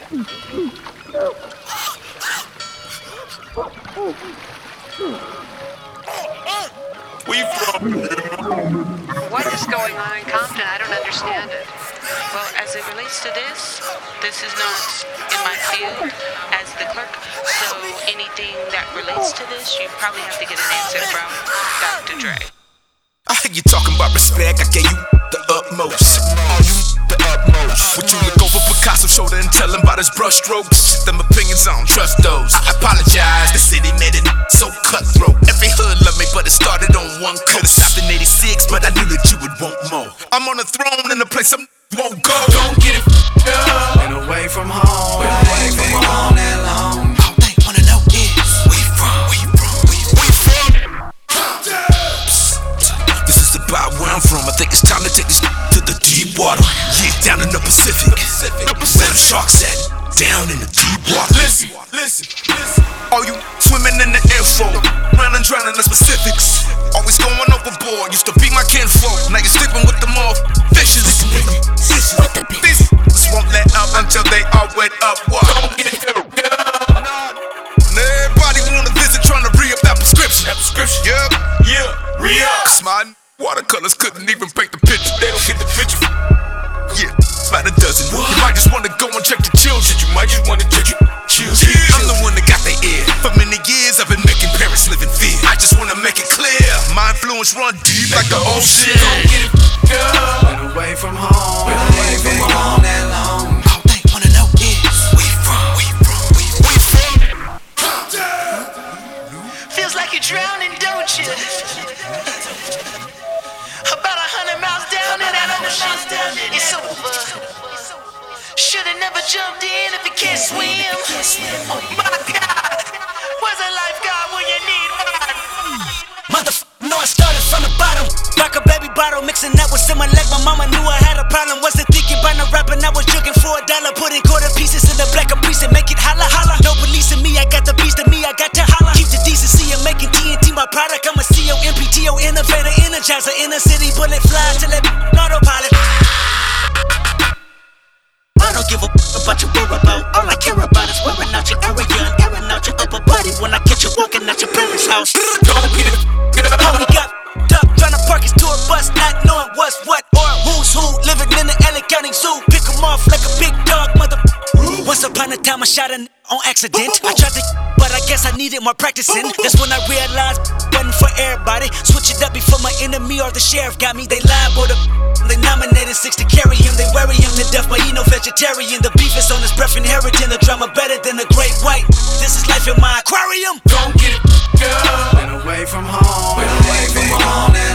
What is going on in Compton? I don't understand it. Well, as it relates to this is not in my field as the clerk, so anything that relates to this, you probably have to get an answer from Dr. Dre. I hear you talking about respect, I gave you the utmost. Are you the utmost? Would you look over Picasso's shoulder and tell him about his brush strokes? Them opinions, I don't trust those. I apologize, the city made it so cutthroat. Every hood loved me, but it started on one coast. Could've stopped in 86, but I knew that you would want more. I'm on a throne in a place I won't go. Don't get it up. Been away from home, been away from home that long. All they wanna know is where you from, where you from, where you from. This is about where I'm from. I think it's time to take this to the deep water. Yeah, down in the Pacific. Where the sharks at? Down in the deep water. Listen. All you swimming in the info, round and drowning the specifics. Always going overboard, used to be my kinfolk. Now you're sleeping with the more fishes. These won't let up until they all wet up. Don't get it up. Everybody wanna visit, trying to re-up that prescription. Yeah, re-up. Cause my watercolors couldn't even paint the picture. They don't get the picture. Yeah, about a dozen. You might just wanna go and check the children. You might just wanna check your children. I'm the one that got their ear. For many years I've been making parents live in fear. I just wanna make it clear, my influence run deep like the ocean. Don't get it up. Been away from home, been away from home that long. All they wanna know is where you from, where you from, where you from. Feels like you're drowning, don't you? About 100 miles down in that ocean. It's over. Should've never jumped in if you can't swim. Oh my God, where's a lifeguard when you need one? Motherfucker, know I started from the bottom. Rock a baby bottle, mixing that with some like my mama knew I had a problem. Wasn't thinking about no rapping, I was jugging for $1. Putting quarter pieces in the black of and make it holla holla. No police in me, I got the beast in me, I got to holla. Keep the decency and making TNT my product. I'm a CEO, MPTO, innovator, energizer. Inner city, bullet fly till that autopilot. I don't give a about your whereabouts. All I care about is wearing out your area and airing out your upper body when I catch you walking out your parents' house. Don't get it up. Homie got up, tryna park his tour bus, not knowing what's what or who's who. Living in the LA County Zoo, pick him off like a big dog, mother. Once upon a time I shot a on accident. I tried to, but I guess I needed more practicing. That's when I realized wasn't for everybody. Switch it up before my enemy or the sheriff got me. They liable to, they nominated 6 to carry him. They bury him to death, but he no vegetarian. The beef is on his breath, inheriting the drama better than the great white. This is life in my aquarium. Don't get it up. Been away from home, been away from home that